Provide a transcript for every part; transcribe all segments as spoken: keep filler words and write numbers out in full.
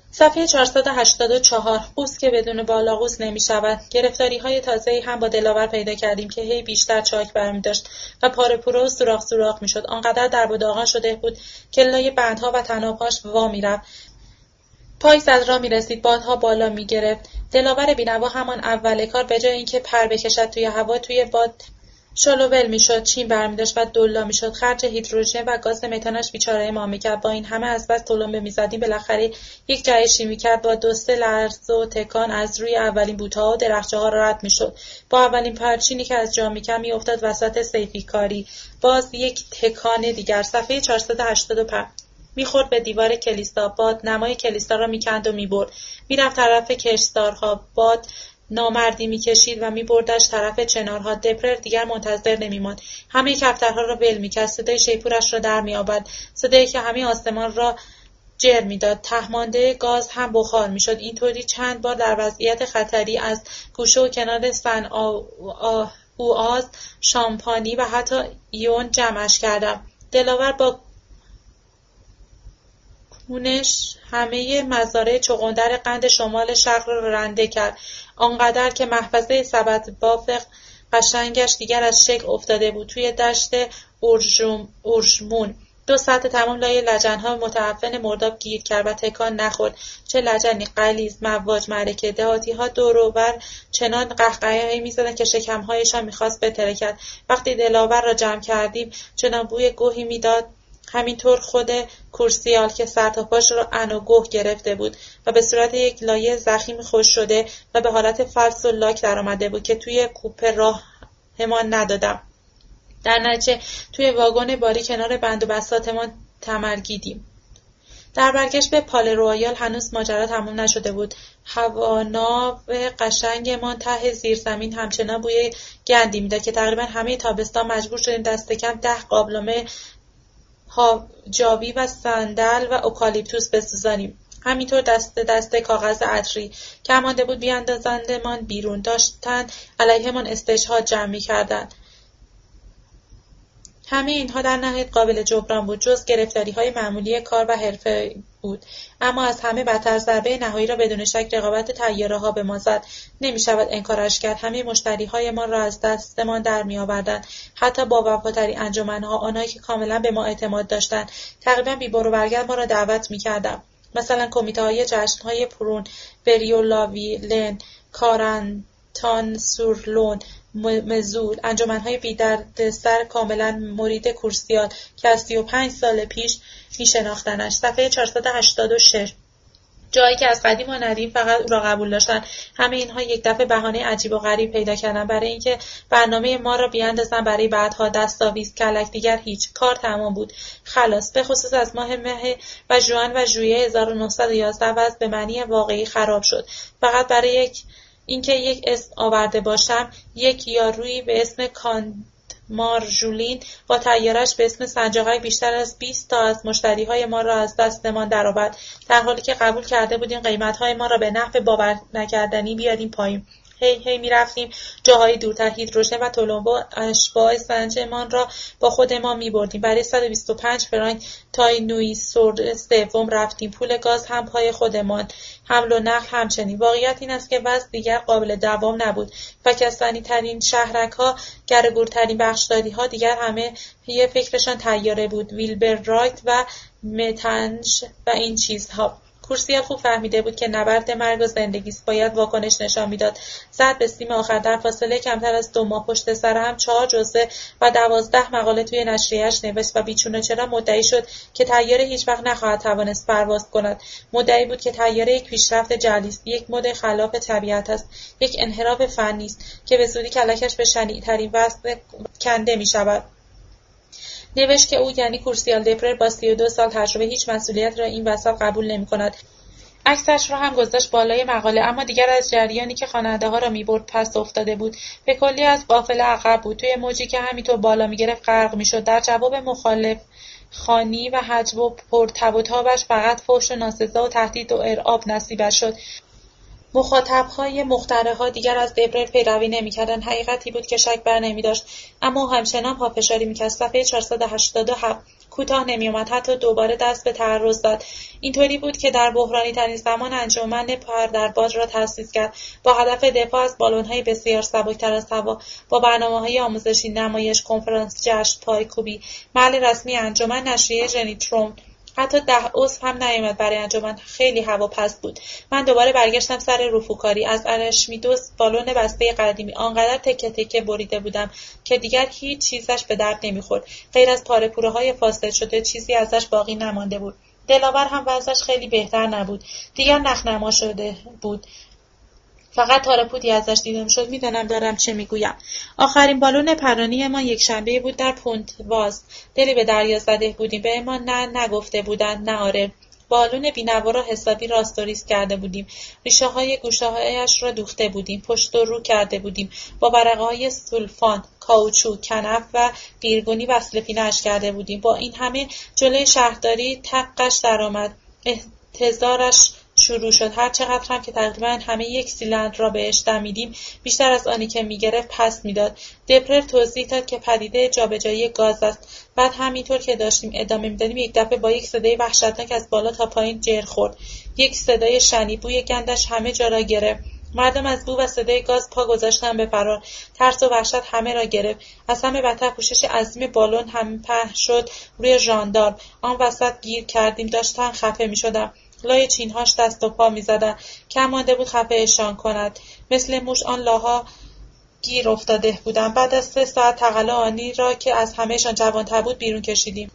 صفحه چهارصد و هشتاد و چهار. قوس که بدون بالاقوس نمی شود. گرفتاری های تازه‌ای هم با دلاور پیدا کردیم که هی بیشتر چاک برمی داشت و پاره پوره و سوراخ سوراخ می شد. آنقدر درب و داغان شده بود که لای بندها و طنابهاش وا می رفت. پایس از راه می رسید، بادها بالا می گرفت. دلاور بینوا همان اول کار به جای اینکه پر بکشد توی هوا، توی باد شلوول میشد، چین برمی داشت و دلا میشد. خرج هیدروژن و گاز متانش بیچاره ما میکرد. با این همه از بس تلمبه میزدیم بالاخره یک جهشی میکرد. با دو سه لرز و تکان از روی اولین بوته‌ها و درخچه‌ها رد میشد. با اولین پرچینی که از جا میکرد میافتاد وسط صیفی کاری. باز یک تکان دیگر. صفحه چهارصد و هشتاد و پنج. میخورد به دیوار کلیسا. باد نمای کلیسا را میکند و میبرد. میرفت طرف کشتزارها. باد نامردی میکشید و میبردش طرف چنارها. دپرر دیگر منتظر نمیماند. همه کفترها را ول میکرد. صدای شیپورش را در میآورد. صدایی که همه آسمان را جر میداد. تهمانده گاز هم بخار میشد. اینطوری چند بار در وضعیت خطری از گوشه و کنار سن اوآز، شامپانی و حتی ایون جمعش کردم. دلاور با کونش همه مزارع چغندر قند شمال شرق را رنده کرد، آنقدر که محفظه سبد باف قشنگش دیگر از شکل افتاده بود. توی دشت اورژمون دو ساعت تمام لای لجن‌ها متعفن مرداب گیر کرد و تکان نخورد. چه لجنی غلیظ، مواج، معرکه. دهاتی‌ها دور و بر چنان قهقهه‌ای می‌زدند که شکم‌هایشان می‌خواست بترکد. وقتی دلاور را جمع کردیم چنان بوی گوهی می‌داد، همینطور خود کورسیال که سر تا پاش را انوگوه گرفته بود و به صورت یک لایه ضخیم خشک شده و به حالت فلس و لاک در آمده بود که توی کوپه راهمان ندادم. در نتیجه توی واگن باری کنار بند و بساطمان تمرگیدیم. در برگشت به پال رویال هنوز ماجرا تمام نشده بود. هواناو قشنگمان ته زیرزمین همچنان بوی گندی میداد که تقریبا همه تابستان مجبور شدیم دست کم ده قابلمه جاوی و صندل و اوکالیپتوس بسوزانیم. همینطور دست دست کاغذ عطری که مانده بود بیاندازندمان بیرون. داشتن علیهمان استشهاد جمع می‌کردند. همه اینها در نهایت قابل جبران بود، جز گرفتاری‌های معمولی کار و حرفه بود. اما از همه بدتر ضربه نهایی را بدون شک رقابت طیاره‌ها به ما زد. نمی‌شود انکارش کرد. همه مشتری‌های ما را از دستمان در می‌آوردند. حتی با وفاترین انجمن‌ها، آنهایی که کاملا به ما اعتماد داشتند، تقریبا بی بر و برگرد ما را دعوت می‌کردند. مثلا کمیته‌های جشن‌های پرون، بریولاویلن، کارنتان سورلون، مزول، انجمن‌های بی‌دردسر کاملا مرید کورسیال که از سی و پنج سال پیش می‌شناختنش. صفحه چهارصد و هشتاد و شش. جایی که از قدیم و ندیم فقط او را قبول داشتن. همه اینها یک دفعه بهانه عجیب و غریب پیدا کردن برای اینکه برنامه ما را بیاندازن برای بعدها. دستاویز، کلک، دیگر هیچ. کار تمام بود. خلاص. به خصوص از ماه مه و ژوئن و ژوئیه هزار و نهصد و یازده وضع به معنی واقعی خراب شد. فقط برای یک اینکه یک اسم آورده باشم، یک یارویی به اسم کاندمارژولین با طیاره‌اش به اسم سنجاقک بیشتر از بیست تا از مشتریهای ما را از دستمان درآورد، در حالی که قبول کرده بودیم قیمت‌های ما را به نحو باور نکردنی بیاریم پایین. هی هی می رفتیم جاهای دورتر. هیدروژن و تلمبه و اشباع سنجمان را با خود ما می بردیم. برای صد و بیست و پنج فرانک تای نوی سور سوم رفتیم. پول گاز هم پای خودمان، حمل و نقل همچنین. واقعیت این است که وضع دیگر قابل دوام نبود. فکستانی ترین شهرک ها، گرگورترین بخشداری ها دیگر همه یه فکرشان طیاره بود. ویلبر رایت و متنش و این چیزها. کورسیال خوب فهمیده بود که نبرد مرگ و زندگی است. باید واکنش نشان میداد. زد به سیم آخر. در فاصله کمتر از دو ماه پشت سر هم چهار جزوه و دوازده مقاله توی نشریه‌اش نوشت و بیچون و چرا مدعی شد که طیاره هیچ وقت نخواهد توانست پرواز کند. مدعی بود که طیاره یک پیشرفت جعلی است، یک مد خلاف طبیعت است، یک انحراف فنی است که به زودی کلکش به شنیع‌ترین وزن کنده می‌شود. نوشت که او یعنی کورسیال دپرر با سی و دو سال تجربه هیچ مسئولیت را این وسط قبول نمی‌کند. عکسش را هم گذاشت بالای مقاله، اما دیگر از جریانی که خواننده ها را می‌برد پس افتاده بود. به کلی از قافله عقب بود. توی موجی که همینطور بالا می‌گرفت غرق می‌شد. در جواب مخالف خانی و حجب و پرتب و تابش فقط فحش و ناسزا و تهدید و ارعاب نصیبش شد. مخاطب‌های مخترع‌ها دیگر از دپرر پیروی نمی‌کردند. حقیقتی بود که شک بر نمی‌داشت، اما همچنان پافشاری می‌کرد. صفحه چهارصد و هشتاد و هفت. کوتاه نمی‌آمد، حتی دوباره دست به تعرض داد. اینطوری بود که در بحرانی ترین زمان انجمن پر در باد را تأسیس کرد با هدف دفاع از بالون‌های بسیار سبکتر از هوا، با برنامه‌های آموزشی، نمایش، کنفرانس، جشن، پایکوبی. محل رسمی انجمن نشریه ژنیتروم. حتی ده عضو هم نیامد برای انجمن. خیلی هوا پست بود. من دوباره برگشتم سر رفوکاری. از ارشمیدس بالون بسته قدیمی آنقدر تکه تکه بریده بودم که دیگر هیچ چیزش به درد نمیخورد. غیر از پاره پوره های فاسد شده چیزی ازش باقی نمانده بود. دلاور هم وضعش خیلی بهتر نبود. دیگر نخنما شده بود. فقط تار پودی ازش دیده میشد. میدانم دارم چه میگویم. آخرین بالون پرانی ما یک شنبه بود در پونتواز. دلی به دریا زده بودیم. به ما نه نگفته بودند، نه آره. بالون بی‌نوا را حسابی راست و ریز کرده بودیم. ریشه های گوشه هایش را دوخته بودیم. پشت و رو کرده بودیم. با ورقه های سولفان، کاوچو، کنف و قیرگونی وصل پینه‌اش کرده بودیم. با این همه جلوی شهرداری تقش درآمد. احتضارش شروع شد. هر چقدر هم که تقریبا همه یک سیلندر را بهش دمیدیم، بیشتر از آنی که میگرفت پس میداد. دپرر توضیح داد که پدیده جابجایی گاز است. بعد همینطور که داشتیم ادامه میدادیم یک دفعه با یک صدای وحشتناک از بالا تا پایین جر خورد. یک صدای شنی، بوی گندش همه جا را گرفت. مردم از بو و صدای گاز پا گذاشتن به فرار. ترس و وحشت همه را گرفت. از همه بدتر پوشش عظیم بالون هم پهن شد روی ژاندارم. آن وسط گیر کردیم. داشتن خفه میشدم. لای چینهاش دست و پا می‌زدن. کم مانده بود خفه‌شان کند. مثل موش آن لاها گیر افتاده بودم. بعد از سه ساعت تقلا آنی را که از همهشان جوان‌تر بود بیرون کشیدیم.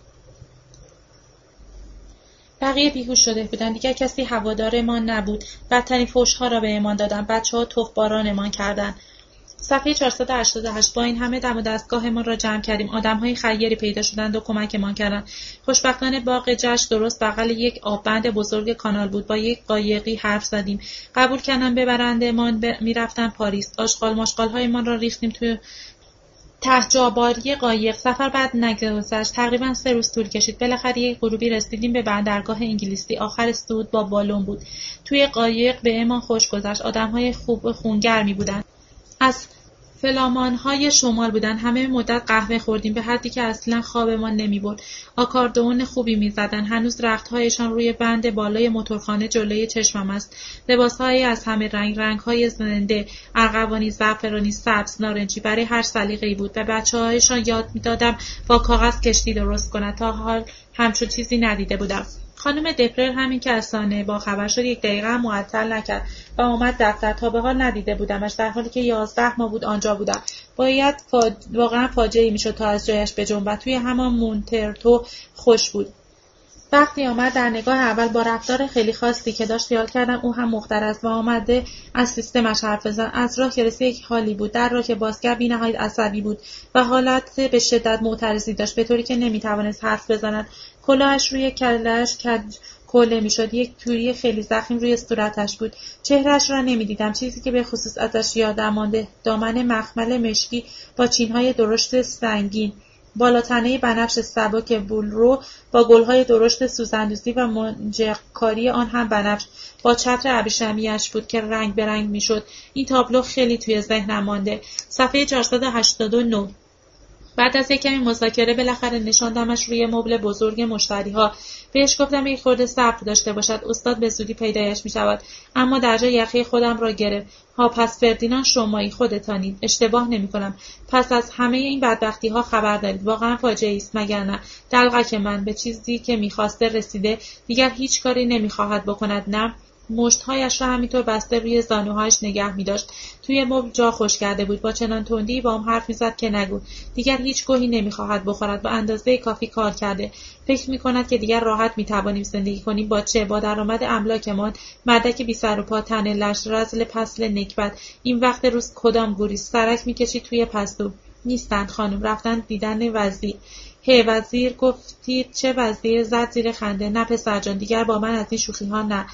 بقیه بیهوش شده بودند. دیگر کسی هوادارمان نبود. بدترین فحش‌ها را بهمان دادند. بچه‌ها تخم‌بارانمان کردند. صفحه چهارصد و هشتاد و هشت. با این همه دم و دستگاهمان را جمع کردیم. آدم‌های خیری پیدا شدند و کمکمان کردند. خوشبختانه باغ جشن درست بغل یک آببند بزرگ کانال بود. با یک قایقی حرف زدیم. قبول کردند ببرندمان. ب... می‌رفتن پاریس. آشغال ماشغال‌هایمان را ریختیم توی ته جاباری قایق. سفر بعد نگذشت. تقریبا سه روز طول کشید. بالاخره یک غروبی رسیدیم به بندرگاه انگلیسی. آخر صعود با بالون بود. توی قایق به امان خوش گذشت. آدم‌های خوب خونگرمی بودند. از فلامان‌های شمال بودن. همه مدت قهوه خوردیم به حدی که اصلا خوابمان نمی‌برد. آکاردئون خوبی می‌زدن. هنوز رخت‌هایشان روی بند بالای موتورخانه جلوی چشمم است. لباس‌هایی از همه رنگ، رنگ‌های زنده، ارغوانی، زعفرانی، سبز، نارنجی، برای هر سلیقه‌ای بود. به بچه‌هایشان یاد می‌دادم با کاغذ کشتی درست کنند. تا حال همچون چیزی ندیده بودم. خانم دپرر همین که از سانحه با خبر شد یک دقیقه هم معطل نکرد و آمد دفتر. تا به حال ندیده بودمش، در حالی که یازده ماه بود آنجا بودم. باید فاج... واقعا فاجعه‌ای میشد تا از جایش بجنبد. توی همان مونترتو خوش بود. وقتی آمد در نگاه اول با رفتار خیلی خاصی که داشت خیال کردم او هم مختر است و آمده از سیستمش حرف بزن. از راه که رسید یک حالی بود. در راه که باز کرد بی‌نهایت عصبی بود و حالت به شدت معترضی داشت، به طوری که نمی‌توانست حرف بزند. کلاهش روی کله‌اش کج کوله میشد. یک توری خیلی ضخیم روی صورتش بود. چهرهش را نمی‌دیدم. چیزی که به خصوص ازش یادم مانده دامن مخمل مشکی با چین‌های درشت سنگین، بالاتنه بنفش سبک بولرو با گل‌های درشت سوزندوزی و منجق‌کاری آن هم بنفش با چتر ابریشمی‌اش بود که رنگ به رنگ می‌شد. این تابلو خیلی توی ذهنم مانده. صفحه چهارصد و هشتاد و نه. بعد از یک کمی مذاکره بالاخره نشاندمش روی مبل بزرگ مشتری‌ها. بهش گفتم یک خورده صبر داشته باشد. استاد به زودی پیدایش می‌شود. اما در جا یخه خودم را گرفت. ها پس فردیناند شمایی خودتانید. اشتباه نمی‌کنم. پس از همه این بدبختی‌ها خبر دارید. واقعا فاجعه‌ای است مگر نه؟ دلقک من به چیزی که می‌خواسته رسیده. دیگر هیچ کاری نمی‌خواهد بکند نه؟ مشت‌هایش را همینطور بسته روی زانوهایش نگه می‌داشت. توی مبل جا خوش کرده بود. با چنان تندی با هم حرف می‌زد که نگو. دیگر هیچ گوهی نمی‌خواهد بخورد. با اندازه کافی کار کرده. فکر می‌کند که دیگر راحت می‌توانیم زندگی کنیم. با چه؟ با درآمد املاکمان. مردک بی سر و پا، تن لش، رذل پسل نکبت. این وقت روز کدام گوری سرک می‌کشید توی پستو؟ نیستند خانم. رفتن دیدن وزیر. هی وزیر گفتید چه وزیر؟ زد زیر خنده. نه پسرجان، دیگر با من از این شوخی‌ها نه.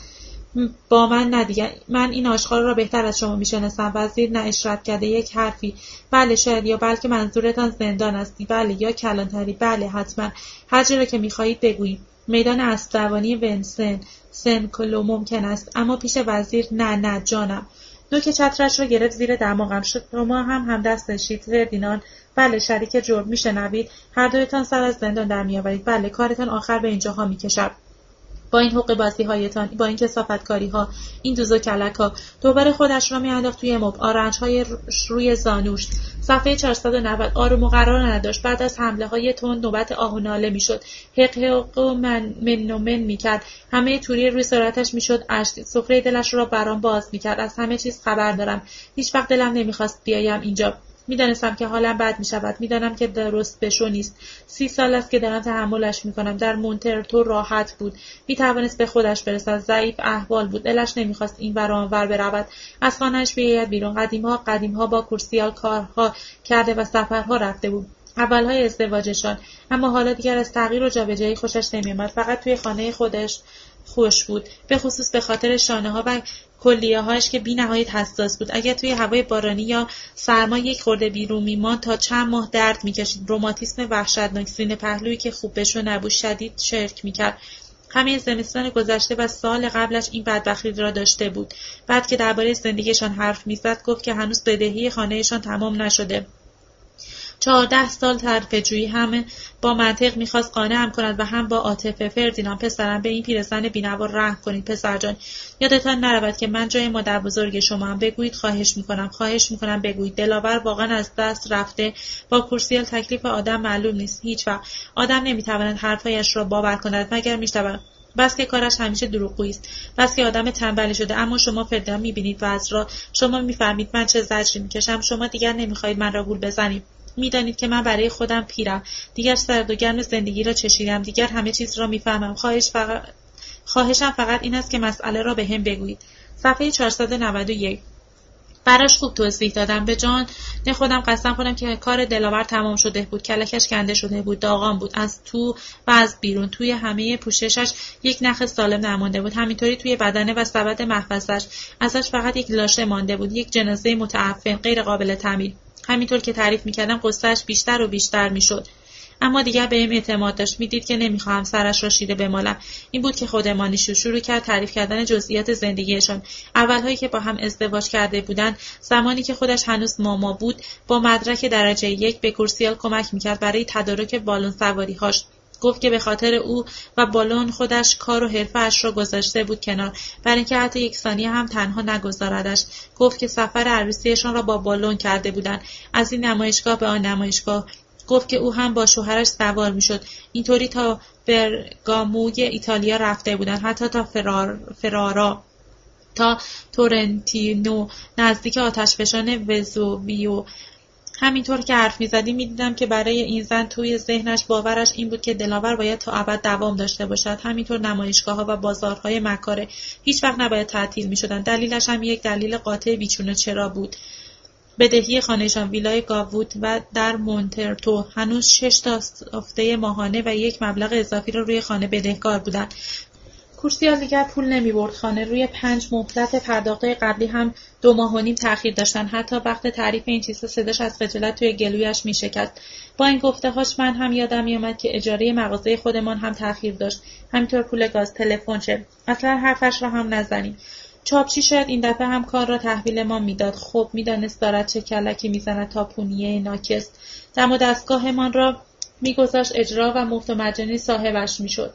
با من نه دیگر. من این آشغال را بهتر از شما میشناسم. وزیر نه اشارت کرده یک حرفی. بله شاید، یا بلکه منظورتان زندان است. بله، یا کلانتری. بله حتما. هر جا را که میخواهید بگویید. میدان اسب‌دوانی ونسن سن کلو ممکن است، اما پیش وزیر نه. نه جانم. نوک چترش را گرفت زیر دماغم. شما هم همدست شید فردیناند؟ بله. شریک جرم. میشنوید؟ هر دویتان سر از زندان در میآورید. بله. کارتان آخر به اینجاها میکشد. با این حقوق بازی هایتان، با این کثافتکاری ها، این دوز و کلک ها. دوباره خودش را میانداخت توی مبل، آرنج های روی زانوش. صفحه چهارصد و نود. آروم و قرار نداشت. بعد از حمله های تند نوبت آه و ناله میشد. حق حق و من من و من میکرد. همه توری روی صورتش میشد اشک. سفره دلش را برام باز میکرد. از همه چیز خبر دارم. هیچ وقت دلم نمیخواست بیایم اینجا. میدانستم که حالم بد میشود. میدانم که درست بشو نیست. سی سال است که دارم تحملش میکنم. در مونترتو راحت بود. میتوانست به خودش برسد. ضعیف احوال بود. دلش نمیخواست این ور آن ور برود. از خانه‌اش بیاید بیرون. قدیم‌ها قدیم‌ها با کورسیال کارها کرده و سفرها رفته بود. اولهای ازدواجشان. اما حالا دیگر از تغییر و جابجایی خوشش نمی‌آمد. فقط توی خانه خودش خوش بود. به خصوص به خاطر شانه‌ها و کلیه‌هاش که بی‌نهایت حساس بود. اگر توی هوای بارانی یا سرما یک خورده بیرون می‌ماند تا چند ماه درد می‌کشید. روماتیسم وحشتناک، سینه پهلویی که خوب بشو نبود، شدید شرک می‌کرد. همه زمستان گذشته و سال قبلش این بدبختی را داشته بود. بعد که درباره زندگیشان حرف می‌زد گفت که هنوز بدهی خانه‌شان تمام نشده. چهارده سال طرفه‌جویی، هم با منطق میخواست قانعم کند و هم با عاطفه. فردیناند پسرم، به این پیرزن بی‌نوا رحم کنید پسرجان. یادتان نرود که من جای مادر بزرگ شما هم. بگویید خواهش میکنم، خواهش میکنم بگویید. دلاور واقعا از دست رفته. با کورسیال تکلیف آدم معلوم نیست. هیچ وقت آدم نمیتواند حرفایش را باور کند مگر میشود بس که کارش همیشه دروغگویی است. بس که آدم تنبلی شده. اما شما فردیناند میبینید وضع را. شما میفهمید من چه زجری میکشم. شما دیگر نمیخواهید من را گول بزنید. میدانید که من برای خودم پیرم. دیگر سرد و گرم زندگی را چشیدم. دیگر همه چیز را میفهمم. خواهش فقط خواهشم فقط این است که مسئله را به هم بگویید. صفحه چهارصد و نود و یک. براش خوب توضیح دادم. به جان نه خودم قسم خورم که کار دلاور تمام شده بود. کلکش کنده شده بود. داغان بود. از تو و از بیرون. توی همه پوششش یک نخ سالم نمانده بود. همینطوری توی بدنه و سبد محفظش. ازش فقط یک لاشه مانده بود. یک جنازه متعفن، غیر قابل تعمیر. همینطور که تعریف میکردم قصه‌اش بیشتر و بیشتر میشد. اما دیگر به این اعتماد داشت. میدید که نمیخواهم سرش را شیره بمالم. این بود که خودمانیش شروع کرد تعریف کردن جزئیات زندگیشان. اولهایی که با هم ازدواج کرده بودند، زمانی که خودش هنوز ماما بود، با مدرک درجه یک به کورسیال کمک میکرد برای تدارک بالون سواری‌هاش. گفت که به خاطر او و بالون خودش کار و حرفه‌اش را گذاشته بود کنار، برای اینکه حتی یک ثانیه هم تنها نگذاردش. گفت که سفر عروسیشان را با بالون کرده بودند، از این نمایشگاه به آن نمایشگاه. گفت که او هم با شوهرش سوار میشد. اینطوری تا برگاموی ایتالیا رفته بودند، حتی تا فرار، فرارا تا تورنتینو، نزدیک آتشفشان وزوویو. همینطور که حرف می‌زدیم می‌دیدم که برای این زن توی ذهنش باورش این بود که دلاور باید تا ابد دوام داشته باشد. همینطور نمایشگاه‌ها و بازارهای مکاره هیچ وقت نباید تعطیل می‌شدند. دلیلش هم یک دلیل قاطع بیچون و چرا بود. بدهی خانه‌شان، ویلای گاوود و در مونترتو، هنوز شش تا هفته ماهانه و یک مبلغ اضافی را روی خانه بدهکار بودند. کورسیال دیگر پول نمی برد. خانه روی پنج مهلت پرداخته قبلی هم دو ماه و نیم تأخیر داشتن. حتی وقت تعریف این چیزا صداش از خجالت توی گلویش می شکست. با این گفته‌هاش من هم یادم می اومد که اجاره مغازه خودمان هم تأخیر داشت. همینطور پول گاز، تلفن چه. اصلا حرفش را هم نزنیم. چاپچی شاید این دفعه هم کار را تحویل ما میداد. خب میدانست دارد چه کلکی میزند تا پونیه ناکس. دم و دستگاهمان را میگذاشت اجرا و مفت و مجانی صاحبش میشد.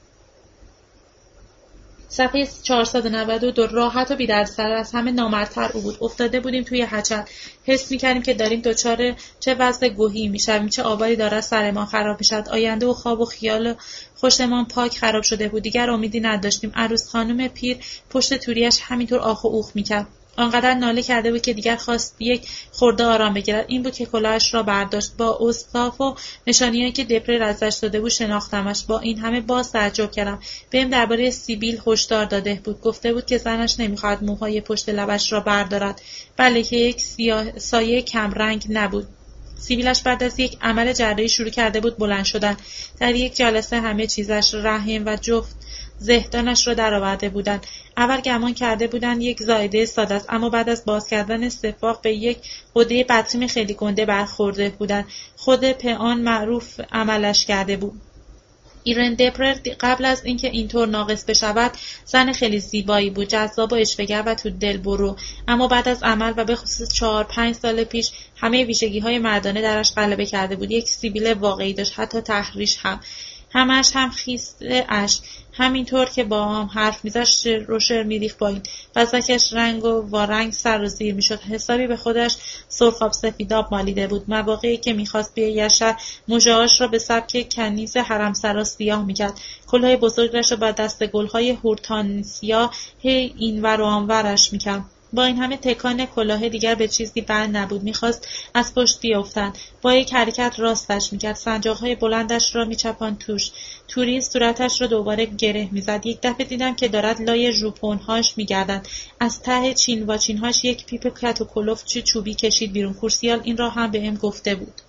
صفحه چهارصد و نود و دو. راحت و بی‌دردسر از همه نامردتر او بود. افتاده بودیم توی هچل. حس می‌کردیم که داریم دچار چه وضع گوهی می‌شویم، چه آبادی داره سر ما خراب می‌شد. آینده و خواب و خیال خوشمان پاک خراب شده بود. دیگر امیدی نداشتیم. عروس خانم پیر پشت توریش همینطور آخ و اوخ می‌کرد. آنقدر ناله کرده بود که دیگر خواست یک خورده آرام بگیرد. این بود که کلاهش را برداشت. با اوصاف و نشانی‌هایی که دپره رزش داده بود شناختمش. با این همه باز تعجب کردم. بهم درباره سیبیل هشدار داده بود. گفته بود که زنش نمی‌خواهد موهای پشت لبش را بردارد. بله که یک سیاه سایه کم رنگ نبود. سیبیلش بعد از یک عمل جراحی شروع کرده بود بلند شدن. در یک جلسه همه چیزش، رحم و جفت زهدانش را درآورده بودند. اول گمان کرده بودند یک زایده ساده است، اما بعد از باز کردن استفاق به یک غده بطریم خیلی گنده برخورده بودند. خود پئان معروف عملش کرده بود. ایرن دپرر قبل از اینکه اینطور ناقص بشود زن خیلی زیبایی بود، جذاب و اشوه‌گر و تو دل برو، اما بعد از عمل و به خصوص چهار پنج سال پیش همه ویژگی‌های مردانه درش غلبه کرده بود. یک سیبیل واقعی داشت، حتی تحریش هم. همش هم خیسته اش، همینطور که با هم حرف می‌زد روشر می‌ریخت با این وزکش رنگ و وارنگ سر و زیر می‌شد. حسابی به خودش سرخاب سفیداب مالیده بود. مواقعی که می‌خواست بیاید شهر مژه‌هاش را به سبک کنیز حرمسرا سیاه می‌کرد. کلاه بزرگش را با دست گل‌های هورتانسیا هی اینور و آنورش می‌کرد. با این همه تکان کلاه دیگر به چیزی بند نبود. میخواست از پشت بیفتند. با یک حرکت راستش میکرد. سنجاقهای بلندش را میچپاند توش. توری صورتش را دوباره گره میزد. یک دفعه دیدم که دارد لای ژوپن‌هاش میگردد. از ته چین و چینهاش یک پیپ کت و کلفت چوبی کشید بیرون. کورسیال این را هم به هم گفته بود.